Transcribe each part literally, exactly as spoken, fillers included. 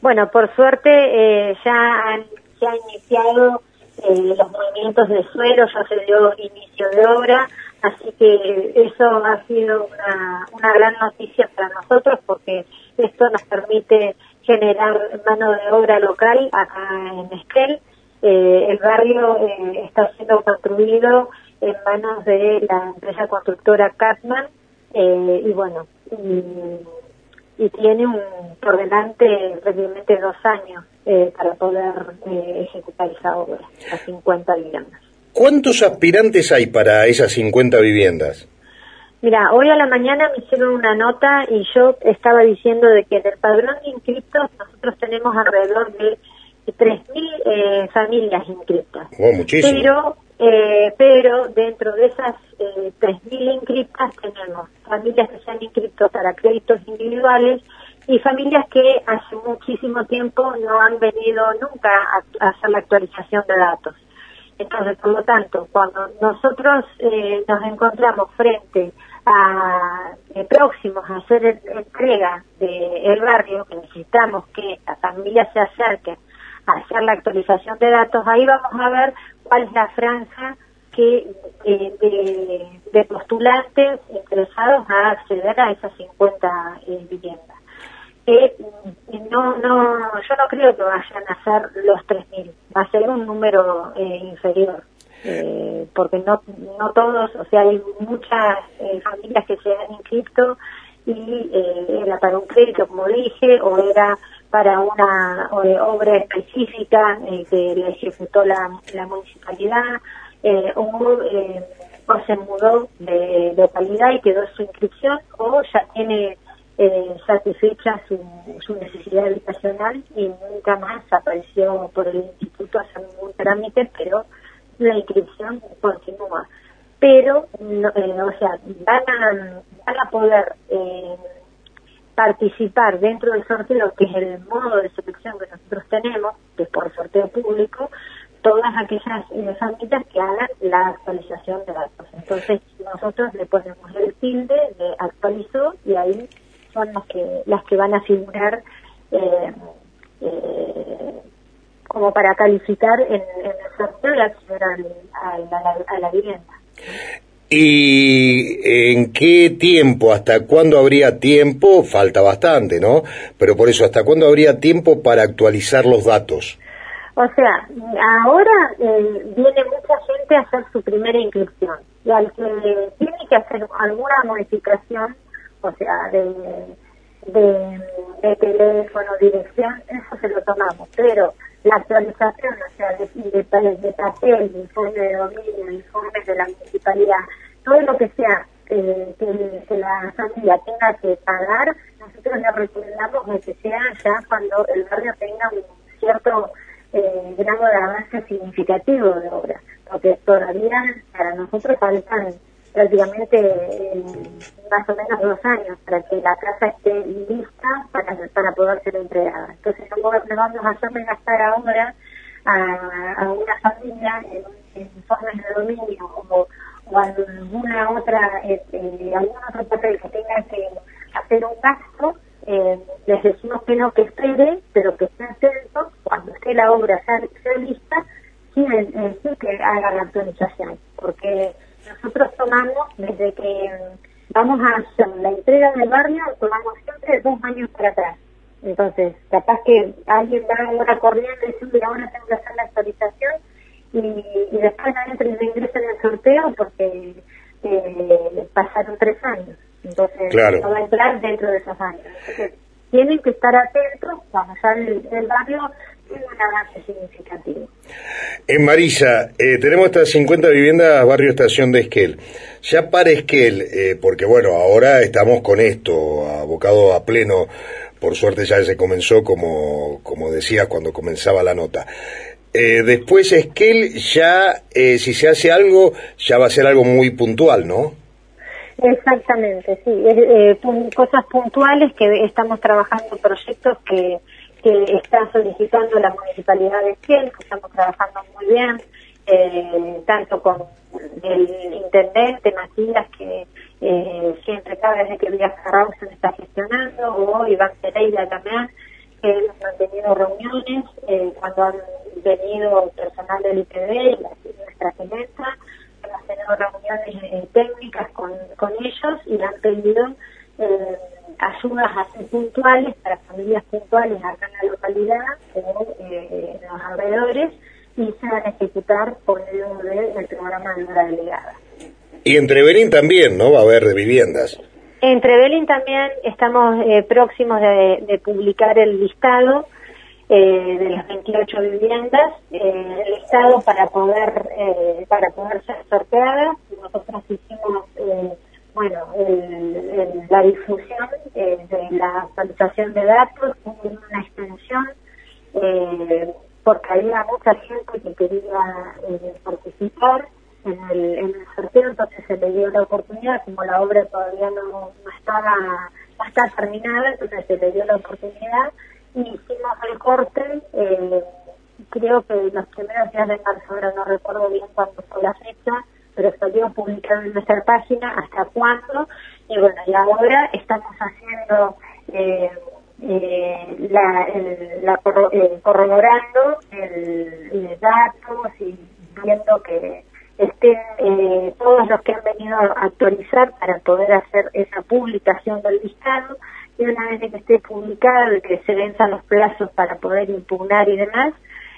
Bueno, por suerte eh, ya han, se han iniciado eh, los movimientos de suelo, ya se dio inicio de obra, así que eso ha sido una, una gran noticia para nosotros porque esto nos permite generar mano de obra local acá en Esquel. Eh, el barrio eh, está siendo construido en manos de la empresa constructora Catman eh, y bueno, y, y tiene un, por delante prácticamente dos años eh, para poder eh, ejecutar esa obra, las cincuenta viviendas. ¿Cuántos aspirantes hay para esas cincuenta viviendas? Mira, hoy a la mañana me hicieron una nota y yo estaba diciendo de que en el padrón de inscriptos nosotros tenemos alrededor de tres mil eh, familias inscriptas. Oh, muchísimo. Pero, eh, pero dentro de esas eh, tres mil inscriptas tenemos familias que se han inscrito para créditos individuales y familias que hace muchísimo tiempo no han venido nunca a, a hacer la actualización de datos. Entonces, por lo tanto, cuando nosotros eh, nos encontramos frente a eh, próximos a hacer el, entrega del barrio, que necesitamos que las familias se acerquen a hacer la actualización de datos, ahí vamos a ver cuál es la franja que eh, de, de postulantes interesados a acceder a esas cincuenta eh, viviendas. Eh, no, no, yo no creo que vayan a ser los tres mil, va a ser un número eh, inferior, eh, porque no, no todos, o sea, hay muchas eh, familias que se han inscrito y eh, era para un crédito, como dije, o era para una eh, obra específica eh, que le ejecutó la, la municipalidad, eh, o, eh, o se mudó de localidad y quedó su inscripción, o ya tiene Eh, satisfecha su, su necesidad habitacional y nunca más apareció por el instituto a hacer ningún trámite, pero la inscripción continúa. Pero, no, eh, o sea, van a, van a poder eh, participar dentro del sorteo, que es el modo de selección que nosotros tenemos, que es por sorteo público, todas aquellas eh, familias que hagan la actualización de datos. Entonces, nosotros le ponemos el tilde de actualizó y ahí son las que las que van a figurar eh, eh, como para calificar en, en el sorteo y acceder al, a, la, a la vivienda. ¿Y en qué tiempo, hasta cuándo habría tiempo? Falta bastante, ¿no? Pero por eso, ¿hasta cuándo habría tiempo para actualizar los datos? O sea, ahora eh, viene mucha gente a hacer su primera inscripción y al que tiene que hacer alguna modificación, o sea, de, de, de teléfono, dirección, eso se lo tomamos, pero la actualización, o sea, de, de, de papel, informe de dominio, informes de la municipalidad, todo lo que sea eh, que, que la familia tenga que pagar, nosotros le recomendamos de que sea ya cuando el barrio tenga un cierto eh, grado de avance significativo de obra, porque todavía para nosotros faltan prácticamente eh, más o menos dos años para que la casa esté lista para, para poder ser entregada. Entonces no vamos a hacerle gastar ahora a, a una familia en, en informes de dominio o, o alguna otra, eh, eh, algún otro papel que tenga que hacer un gasto, eh, les decimos que no, que espere, pero que esté atento, cuando esté la obra ya, ya lista, sí, eh, sí que haga la actualización, porque nosotros tomamos, desde que vamos a hacer la entrega del barrio, tomamos siempre dos años para atrás. Entonces, capaz que alguien va ahora corriendo y dice, mira, ahora tengo que hacer la actualización, y, y después no entra y ingresa en el sorteo porque eh, pasaron tres años. Entonces, claro, no va a entrar dentro de esos años. Entonces, tienen que estar atentos cuando ya el, el barrio tiene un avance significativo. En Marisa, eh, tenemos estas cincuenta viviendas barrio Estación de Esquel. Ya para Esquel, eh, porque bueno, ahora estamos con esto, abocado a pleno, por suerte ya se comenzó como, como decías cuando comenzaba la nota. Eh, después Esquel ya, eh, si se hace algo, ya va a ser algo muy puntual, ¿no? Exactamente, sí, eh, eh, cosas puntuales que estamos trabajando, proyectos que que está solicitando la Municipalidad de Esquel, que estamos trabajando muy bien, eh, tanto con el intendente Matías, que eh, siempre cada vez que Villas Carrausen está gestionando, o Iván Pereira también, que hemos mantenido reuniones eh, cuando han venido personal del I P B y la, nuestra gerenta, hemos tenido reuniones eh, técnicas con, con ellos y le han pedido eh, ayudas así puntuales para familias puntuales acá en la localidad o eh, en los alrededores, y se van a ejecutar por medio del programa de obra delegada. Y en Trevelin también, ¿no? Va a haber viviendas. En Trevelin también estamos eh, próximos de, de publicar el listado eh, de las veintiocho viviendas, eh, el listado para poder eh, para poder ser sorteadas. Nosotros hicimos eh, bueno el, el, la difusión eh, de la actualización de datos, una extensión eh, porque había mucha gente que quería eh, participar en el, en el sorteo, entonces se le dio la oportunidad, como la obra todavía no, no estaba no está terminada, entonces se le dio la oportunidad y hicimos el corte, eh, creo que los primeros días de marzo, ahora no recuerdo bien cuándo fue la fecha, pero salió publicado en nuestra página hasta cuándo, y bueno, y ahora estamos haciendo eh, eh, la, el, la corro, eh, corroborando el, el datos y viendo que estén eh, todos los que han venido a actualizar para poder hacer esa publicación del listado, y una vez que esté publicado y que se venzan los plazos para poder impugnar y demás,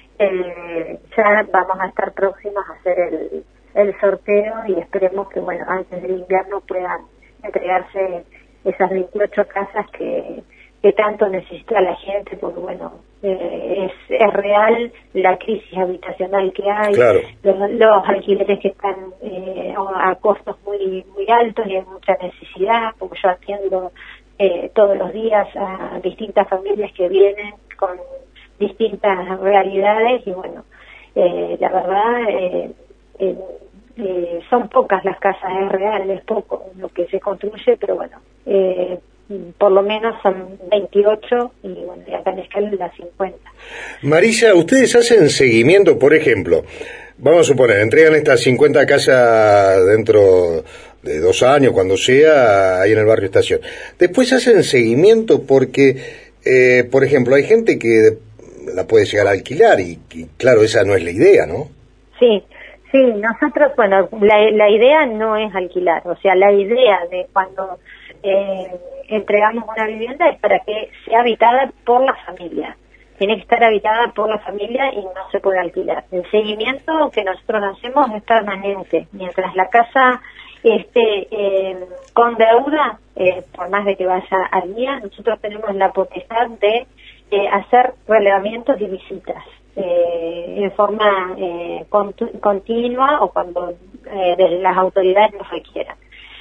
eh, ya vamos a estar próximos a hacer el, el sorteo y esperemos que, bueno, antes del invierno puedan entregarse esas veintiocho casas que, que tanto necesita la gente, porque, bueno, eh, es, es real la crisis habitacional que hay, claro. los, los alquileres que están eh, a costos muy muy altos y hay mucha necesidad, porque yo atiendo eh, todos los días a distintas familias que vienen con distintas realidades y, bueno, eh, la verdad eh, eh, eh, son pocas las casas, es real, es poco lo que se construye, pero bueno, eh, por lo menos son veintiocho y bueno, y acá en Esquel las cincuenta. Marisa, ustedes hacen seguimiento, por ejemplo, vamos a suponer, entregan estas cincuenta casas dentro de dos años, cuando sea, ahí en el barrio Estación. Después hacen seguimiento porque, eh, por ejemplo, hay gente que la puede llegar a alquilar y, y claro, esa no es la idea, ¿no? Sí, sí, nosotros, bueno, la, la idea no es alquilar, o sea, la idea de cuando eh, entregamos una vivienda es para que sea habitada por la familia. Tiene que estar habitada por la familia y no se puede alquilar. El seguimiento que nosotros hacemos es permanente. Mientras la casa esté eh, con deuda, eh, por más de que vaya al día, nosotros tenemos la potestad de eh, hacer relevamientos y visitas eh, en forma eh, contu- continua o cuando eh, de las autoridades nos requieran.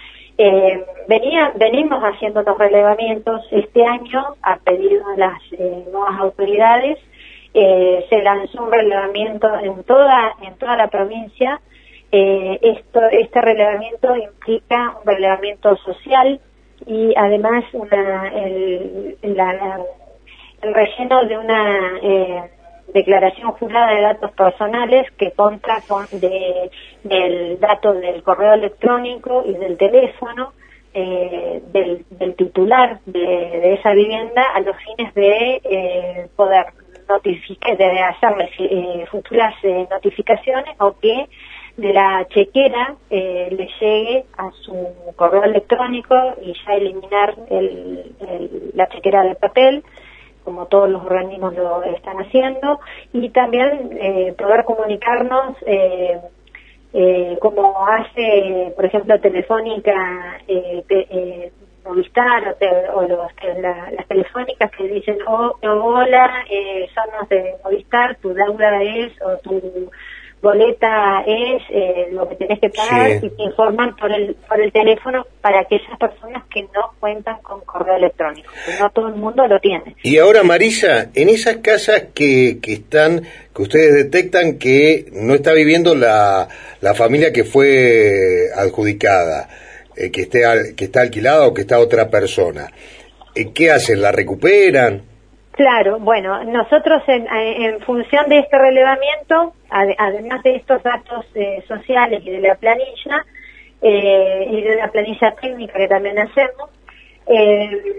Eh, venía, venimos haciendo los relevamientos este año a pedido de las eh, nuevas autoridades. Eh, se lanzó un relevamiento en toda en toda la provincia. Eh, esto este relevamiento implica un relevamiento social y además una el, la, la, el relleno de una eh, declaración jurada de datos personales que consta con de, del dato del correo electrónico y del teléfono eh, del, del titular de, de esa vivienda a los fines de eh, poder notificar, de hacerle eh, futuras eh, notificaciones o que de la chequera eh, le llegue a su correo electrónico y ya eliminar el, el, la chequera de papel, como todos los organismos lo están haciendo, y también eh, poder comunicarnos eh, eh, como hace, por ejemplo, Telefónica, eh, te, eh, Movistar o, te, o los, la, las telefónicas que dicen, oh, oh, hola, eh, somos de Movistar, tu deuda es, o tu boleta es eh, lo que tenés que pagar, sí. Y te informan por el por el teléfono para aquellas personas que no cuentan con correo electrónico, que no todo el mundo lo tiene. Y ahora, Marisa, en esas casas que, que están, que ustedes detectan que no está viviendo la, la familia que fue adjudicada, eh, que esté al, que está alquilada o que está otra persona, eh, ¿qué hacen? ¿La recuperan? Claro, bueno, nosotros en, en función de este relevamiento, ad, además de estos datos eh, sociales y de la planilla, eh, y de la planilla técnica que también hacemos, eh,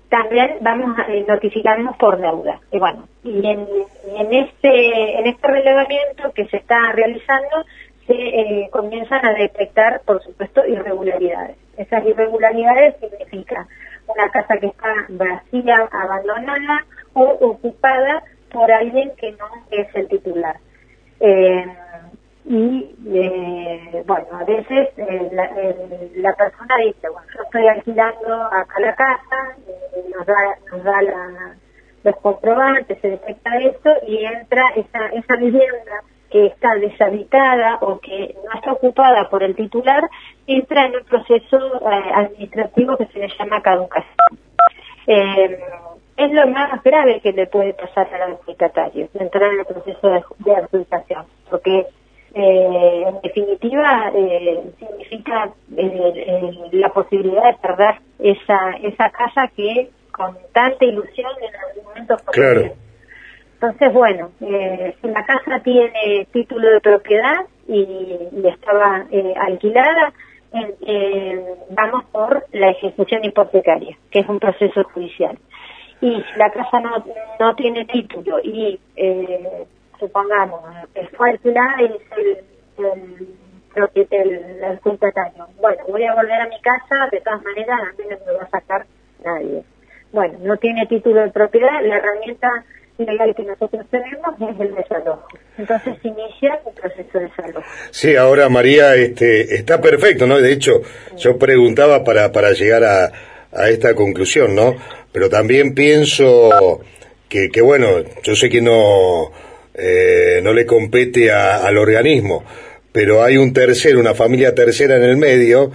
también vamos a eh, notificarnos por deuda. Y bueno, y en, y en este en este relevamiento que se está realizando se eh, comienzan a detectar, por supuesto, irregularidades. Esas irregularidades significan una casa que está vacía, abandonada o ocupada por alguien que no es el titular. Eh, y eh, bueno, a veces eh, la, eh, la persona dice, bueno, yo estoy alquilando acá la casa, eh, nos da, nos da la, los comprobantes, se detecta esto y entra esa, esa vivienda que está deshabitada o que no está ocupada por el titular, entra en un proceso eh, administrativo que se le llama caducación. Eh, es lo más grave que le puede pasar al adjudicatario, entrar en el proceso de, de adjudicación, porque eh, en definitiva eh, significa eh, eh, la posibilidad de perder esa esa casa que con tanta ilusión en algún momento fue. Claro. Entonces, bueno, eh, si la casa tiene título de propiedad y, y estaba eh, alquilada, en, eh, vamos por la ejecución hipotecaria, que es un proceso judicial. Y si la casa no no tiene título y, eh, supongamos, que fue alquilada y es el, el, el, el adjudicatario, bueno, voy a volver a mi casa, de todas maneras, a mí no me va a sacar nadie. Bueno, no tiene título de propiedad, la herramienta legal que nosotros tenemos es el desalojo. Entonces inicia el proceso de desalojo. Sí, ahora María, este, está perfecto, ¿no? De hecho, yo preguntaba para, para llegar a, a esta conclusión, ¿no? Pero también pienso que, que bueno, yo sé que no, eh, no le compete a, al organismo, pero hay un tercero, una familia tercera en el medio,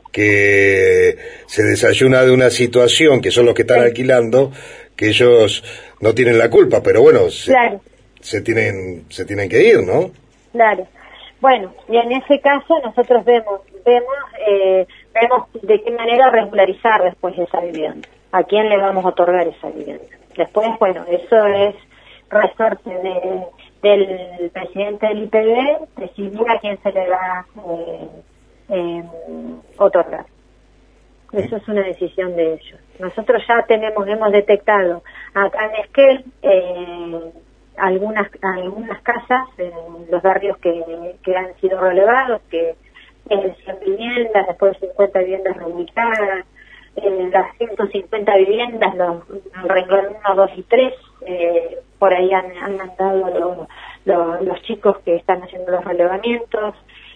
que se desayuna de una situación, que son los que están sí. alquilando, que ellos no tienen la culpa, pero bueno, se, claro. se tienen se tienen que ir, ¿no? Claro. Bueno, y en ese caso nosotros vemos vemos eh, vemos de qué manera regularizar después esa vivienda, a quién le vamos a otorgar esa vivienda. Después, bueno, eso es resorte de, del presidente del I P B decidir a quién se le va eh, eh, otorgar. Eso es una decisión de ellos. Nosotros ya tenemos, hemos detectado acá en Esquel eh, algunas algunas casas en los barrios que, que han sido relevados, que es cien viviendas, después cincuenta viviendas reubicadas, eh, las ciento cincuenta viviendas, los renglón uno, dos y tres, eh, por ahí han, han mandado lo, lo, los chicos que están haciendo los relevamientos,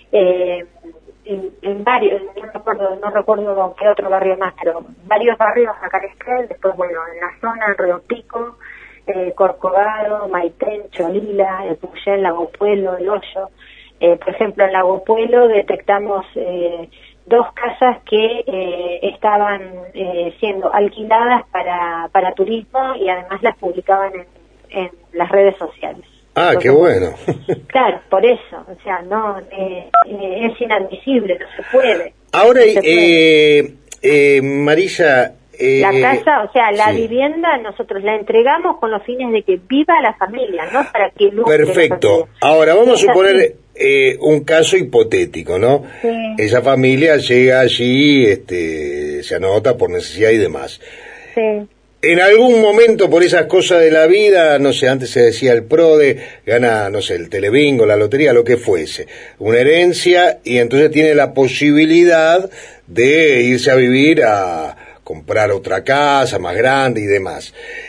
eh, En, en varios, no recuerdo, no recuerdo qué otro barrio más, pero varios barrios acá en Esquel, después bueno, en la zona, Río Pico, eh, Corcovado, Maitén, Cholila, el Puyén, Lago Puelo, El Hoyo. Eh, por ejemplo, en Lago Puelo detectamos eh, dos casas que eh, estaban eh, siendo alquiladas para, para turismo y además las publicaban en, en las redes sociales. Ah, qué bueno. Claro, por eso, o sea, no eh, eh, es inadmisible, no se puede. Ahora, no se puede. Eh, eh, Marisa... Eh, la casa, o sea, la sí. vivienda nosotros la entregamos con los fines de que viva la familia, no para que lucre. Perfecto. Ahora vamos a suponer eh, un caso hipotético, ¿no? Sí. Esa familia llega allí, este, se anota por necesidad y demás. Sí. En algún momento, por esas cosas de la vida, no sé, antes se decía el PRODE, gana, no sé, el telebingo, la lotería, lo que fuese, una herencia, y entonces tiene la posibilidad de irse a vivir a comprar otra casa más grande y demás.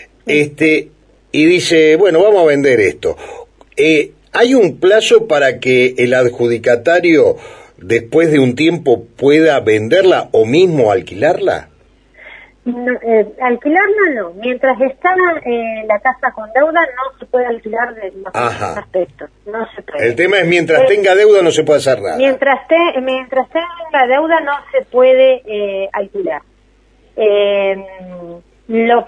Este, y dice, bueno, vamos a vender esto. Eh, ¿hay un plazo para que el adjudicatario, después de un tiempo, pueda venderla o mismo alquilarla? No, eh, alquilarla no, mientras está eh, la casa con deuda no se puede alquilar de los aspectos, no se puede. El tema es mientras eh, tenga deuda no se puede hacer nada. Mientras te, mientras tenga deuda no se puede eh, alquilar. Eh, lo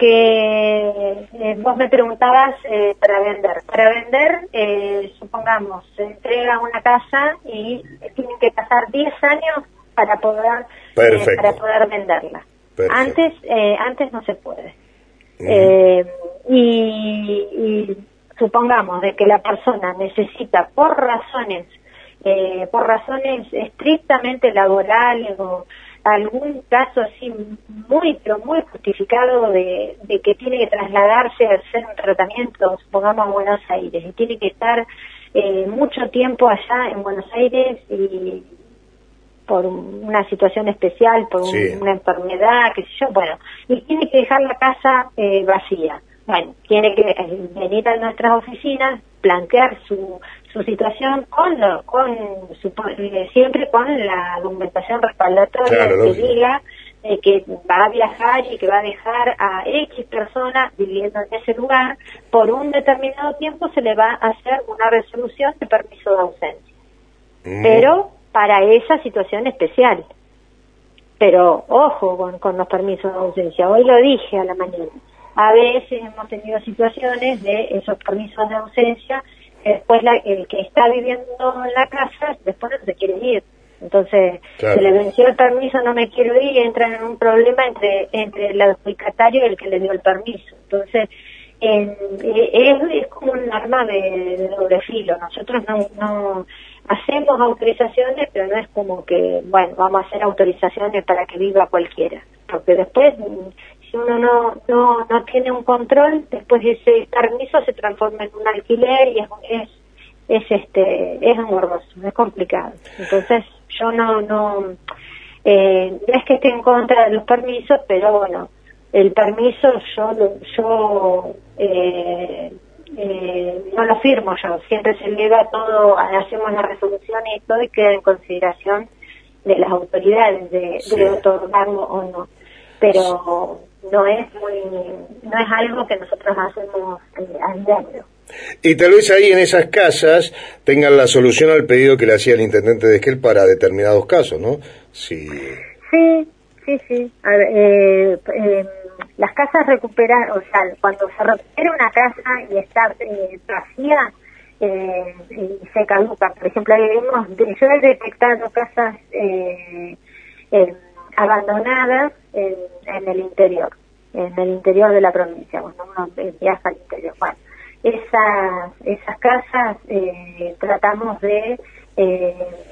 que eh, vos me preguntabas eh, para vender, para vender, eh, supongamos, se entrega una casa y tienen que pasar diez años para poder eh, para poder venderla. Perfecto. Antes eh, antes no se puede. Uh-huh. eh, y, y supongamos de que la persona necesita por razones eh, por razones estrictamente laborales o algún caso así muy, pero muy justificado de, de que tiene que trasladarse a hacer un tratamiento, supongamos a Buenos Aires, y tiene que estar eh, mucho tiempo allá en Buenos Aires y por una situación especial, por un, sí. una enfermedad, qué sé yo, bueno, y tiene que dejar la casa eh, vacía. Bueno, tiene que eh, venir a nuestras oficinas, plantear su su situación con lo, con su, eh, siempre con la documentación respaldatoria claro, que diga eh, que va a viajar y que va a dejar a X personas viviendo en ese lugar, por un determinado tiempo se le va a hacer una resolución de permiso de ausencia. Mm. Pero para esa situación especial. Pero ojo con, con los permisos de ausencia. Hoy lo dije a la mañana. A veces hemos tenido situaciones de esos permisos de ausencia que después la, el que está viviendo en la casa después no se quiere ir. Entonces, claro. se le venció el permiso, no me quiero ir, y entran en un problema entre entre el adjudicatario y el que le dio el permiso. Entonces, en, es, es como un arma de, de doble filo. Nosotros no, no hacemos autorizaciones, pero no es como que, bueno, vamos a hacer autorizaciones para que viva cualquiera. Porque después, si uno no no no tiene un control, después ese permiso se transforma en un alquiler y es es, es este es engorroso, es complicado. Entonces, yo no no eh, no es que esté en contra de los permisos, pero bueno, el permiso yo yo eh, eh, no lo firmo yo, siempre se eleva todo, hacemos la resolución y todo y queda en consideración de las autoridades de, sí. de otorgarlo o no, pero no es muy no es algo que nosotros hacemos eh, a diario. Y tal vez ahí en esas casas tengan la solución al pedido que le hacía el intendente de Esquel para determinados casos, ¿no? Sí, sí, sí, sí. A ver, eh, eh, las casas recuperan, o sea, cuando se recupera una casa y está eh, vacía, eh, y se caduca. Por ejemplo, hemos, yo he detectado casas eh, eh, abandonadas en, en el interior, en el interior de la provincia, cuando uno viaja al interior. Bueno, esas esas casas eh, tratamos de eh,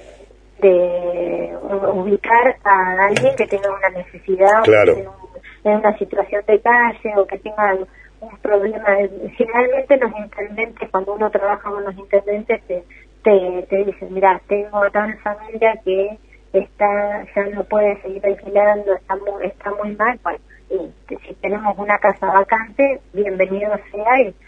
de ubicar a alguien que tenga una necesidad, claro. o que esté en, en una situación de calle o que tenga un problema. Generalmente los intendentes, cuando uno trabaja con los intendentes, te, te, te dicen, mira, tengo tal familia que está ya no puede seguir alquilando, está muy, está muy mal, bueno, y si tenemos una casa vacante, bienvenido sea y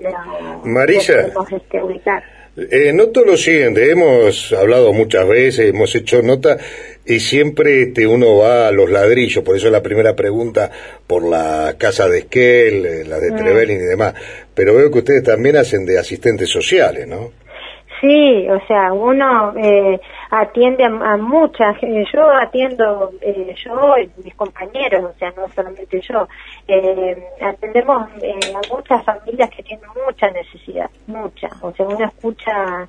Marisa, este, ubicar. Eh, noto lo siguiente, hemos hablado muchas veces, hemos hecho nota y siempre este, uno va a los ladrillos, por eso la primera pregunta por la casa de Esquel, la de mm. Trevelin y demás, pero veo que ustedes también hacen de asistentes sociales, ¿no? Sí, o sea, uno eh, atiende a, a muchas, eh, yo atiendo, eh, yo y mis compañeros, o sea, no solamente yo, eh, atendemos eh, a muchas familias que tienen mucha necesidad, mucha, o sea, uno escucha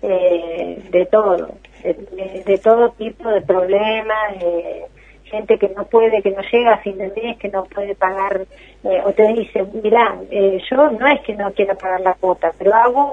eh, de todo, de, de, de todo tipo de problemas, eh, gente que no puede, que no llega a fin de mes, que no puede pagar, eh, o te dice, mirá, eh, yo no es que no quiera pagar la cuota, pero hago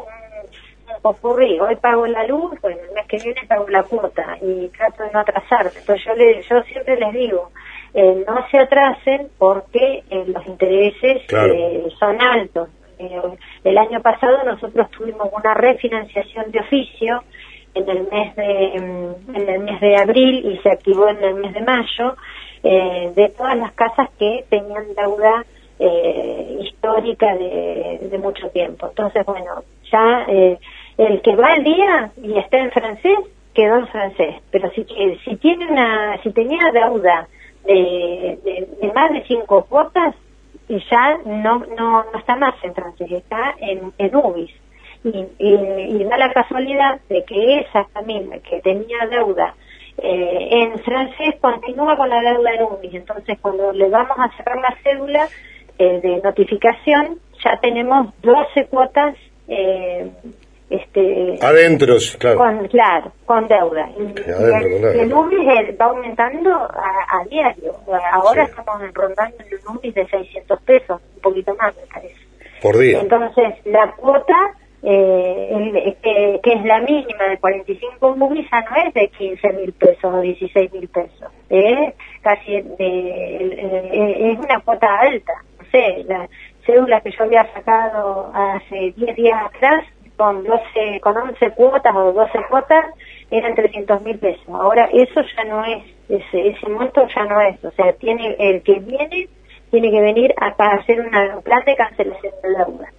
ocurrí, hoy pago la luz, bueno, el mes que viene pago la cuota y trato de no atrasarme. Entonces yo le, yo siempre les digo, eh, no se atrasen porque eh, los intereses claro. eh, son altos. Eh, el año pasado nosotros tuvimos una refinanciación de oficio en el mes de en el mes de abril y se activó en el mes de mayo eh, de todas las casas que tenían deuda eh, histórica de, de mucho tiempo. Entonces, bueno, ya eh, el que va al día y está en francés, quedó en francés. Pero si si tiene una, si tenía deuda de, de, de más de cinco cuotas, y ya no no no está más en francés, está en, en U B I S. Y, y, y da la casualidad de que esa familia que tenía deuda eh, en francés continúa con la deuda en U B I S. Entonces, cuando le vamos a sacar la cédula eh, de notificación, ya tenemos doce cuotas eh, este adentro, claro. Con, claro, con deuda. Y, adentro, y el, el U B I S va aumentando a, a diario. Ahora sí. Estamos rondando en un U B I S de seiscientos pesos, un poquito más, me parece. Por día. Entonces, la cuota eh, el, que, que es la mínima de cuarenta y cinco U B I, ya no es de quince mil pesos o dieciséis mil pesos, es casi de, eh, es una cuota alta. No sé, la cédula que yo había sacado hace diez días atrás, con doce, con once cuotas o doce cuotas, eran trescientos mil pesos. Ahora eso ya no es, ese, ese monto ya no es, o sea, tiene el que viene, tiene que venir a, a hacer un plan de cancelación de deuda.